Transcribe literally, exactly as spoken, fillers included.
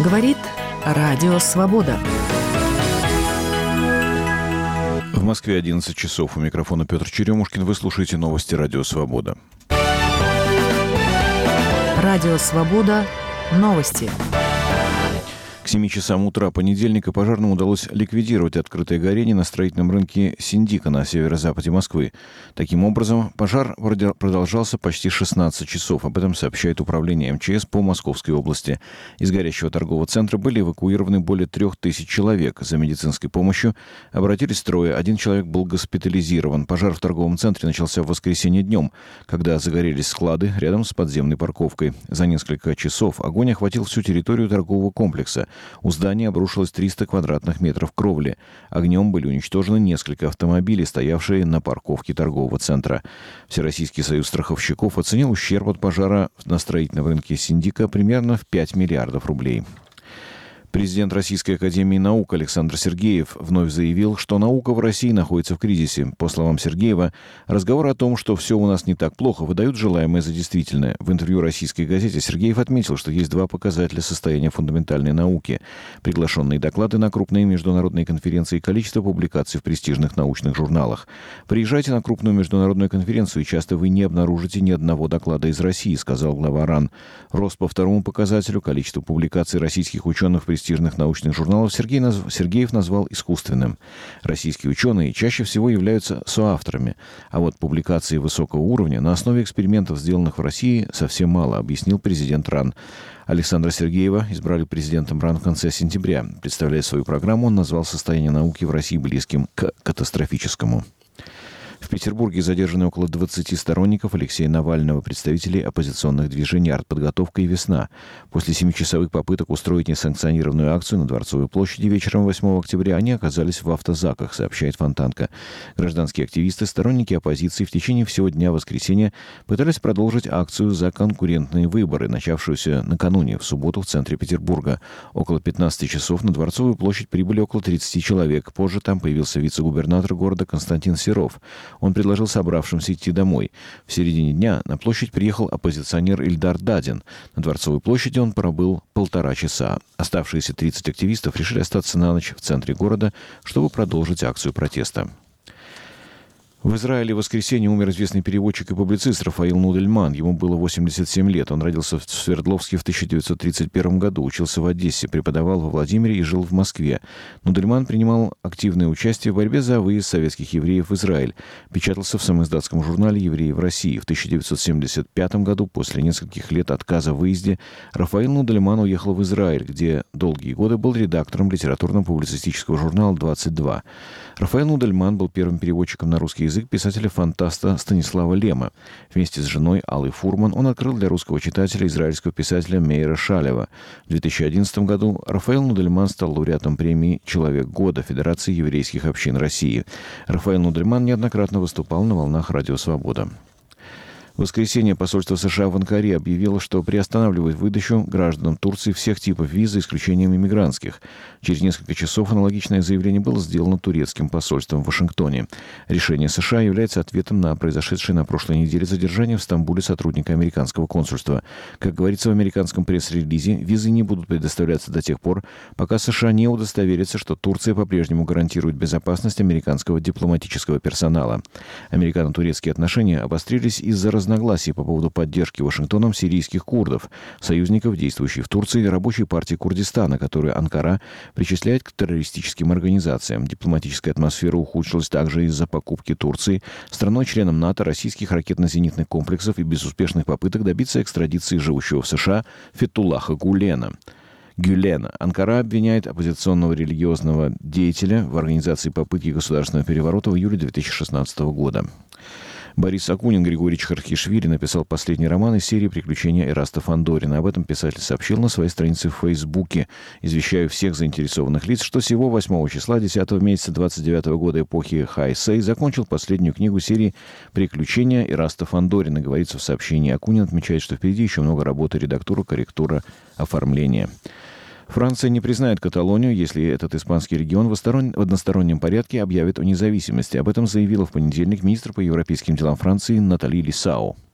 Говорит Радио Свобода. В Москве одиннадцать часов. У микрофона Петр Черемушкин. Вы слушаете новости Радио Свобода. Радио Свобода. Новости. К семи часам утра понедельника пожарным удалось ликвидировать открытое горение на строительном рынке Синдика на северо-западе Москвы. Таким образом, пожар продолжался почти шестнадцать часов. Об этом сообщает управление эм че эс по Московской области. Из горящего торгового центра были эвакуированы более трех тысяч человек. За медицинской помощью обратились трое. Один человек был госпитализирован. Пожар в торговом центре начался в воскресенье днем, когда загорелись склады рядом с подземной парковкой. За несколько часов огонь охватил всю территорию торгового комплекса. У здания обрушилось триста квадратных метров кровли. Огнем были уничтожены несколько автомобилей, стоявшие на парковке торгового центра. Всероссийский союз страховщиков оценил ущерб от пожара на строительном рынке Синдика примерно в пять миллиардов рублей. Президент Российской академии наук Александр Сергеев вновь заявил, что наука в России находится в кризисе. По словам Сергеева, разговор о том, что все у нас не так плохо, выдают желаемое за действительное. В интервью российской газете Сергеев отметил, что есть два показателя состояния фундаментальной науки: приглашенные доклады на крупные международные конференции и количество публикаций в престижных научных журналах. Приезжайте на крупную международную конференцию, и часто вы не обнаружите ни одного доклада из России, сказал глава РАН. Рост по второму показателю, количество публикаций российских ученых в престижных научных журналов, Сергей наз... Сергеев назвал искусственным. Российские ученые чаще всего являются соавторами, а вот публикаций высокого уровня на основе экспериментов, сделанных в России, совсем мало, объяснил президент РАН. Александра Сергеева избрали президентом РАН в конце сентября. Представляя свою программу, он назвал состояние науки в России близким к катастрофическому. В Петербурге задержаны около двадцати сторонников Алексея Навального, представителей оппозиционных движений «Артподготовка» и «Весна». После семичасовых попыток устроить несанкционированную акцию на Дворцовой площади вечером восьмого октября они оказались в автозаках, сообщает Фонтанка. Гражданские активисты, сторонники оппозиции в течение всего дня воскресенья пытались продолжить акцию за конкурентные выборы, начавшуюся накануне, в субботу в центре Петербурга. Около пятнадцати часов на Дворцовую площадь прибыли около тридцати человек. Позже там появился вице-губернатор города Константин Серов. Он предложил собравшимся идти домой. В середине дня на площадь приехал оппозиционер Ильдар Дадин. На Дворцовой площади он пробыл полтора часа. Оставшиеся тридцать активистов решили остаться на ночь в центре города, чтобы продолжить акцию протеста. В Израиле в воскресенье умер известный переводчик и публицист Рафаил Нудельман. Ему было восемьдесят семь лет. Он родился в Свердловске в тысяча девятьсот тридцать первом году, учился в Одессе, преподавал во Владимире и жил в Москве. Нудельман принимал активное участие в борьбе за выезд советских евреев в Израиль. Печатался в самоиздатском журнале «Евреи в России». В тысяча девятьсот семьдесят пятом году, после нескольких лет отказа в выезде, Рафаил Нудельман уехал в Израиль, где долгие годы был редактором литературно-публицистического журнала «двадцать два». Рафаил Нудельман был первым переводчиком на русский язык писателя-фантаста Станислава Лема. Вместе с женой Аллой Фурман он открыл для русского читателя израильского писателя Мейра Шалева. В две тысячи одиннадцатом году Рафаил Нудельман стал лауреатом премии «Человек года» Федерации еврейских общин России. Рафаил Нудельман неоднократно выступал на волнах Радио Свобода. В воскресенье посольство США в Анкаре объявило, что приостанавливает выдачу гражданам Турции всех типов виз, за исключением иммигрантских. Через несколько часов аналогичное заявление было сделано турецким посольством в Вашингтоне. Решение США является ответом на произошедшее на прошлой неделе задержание в Стамбуле сотрудника американского консульства. Как говорится в американском пресс-релизе, визы не будут предоставляться до тех пор, пока США не удостоверится, что Турция по-прежнему гарантирует безопасность американского дипломатического персонала. Американо-турецкие отношения обострились из-за разногласий по поводу поддержки Вашингтоном сирийских курдов, союзников, действующей в Турции, рабочей партии Курдистана, которую Анкара причисляет к террористическим организациям. Дипломатическая атмосфера ухудшилась также из-за покупки Турции страной-членом НАТО российских ракетно-зенитных комплексов и безуспешных попыток добиться экстрадиции живущего в США Фетуллаха Гулена. Гюлена. Анкара обвиняет оппозиционного религиозного деятеля в организации попытки государственного переворота в июле две тысячи шестнадцатого года. Борис Акунин Григорий Чхархишвили написал последний роман из серии «Приключения Эраста Фандорина». Об этом писатель сообщил на своей странице в Фейсбуке. Извещаю всех заинтересованных лиц, что всего восьмого числа десятого месяца двадцать девятого года эпохи Хайсэй закончил последнюю книгу серии «Приключения Эраста Фандорина». Говорится в сообщении. Акунин отмечает, что впереди еще много работы: редактура, корректура, оформление. Франция не признает Каталонию, если этот испанский регион в, осторон... в одностороннем порядке объявит о независимости. Об этом заявила в понедельник министр по европейским делам Франции Натали Лисау.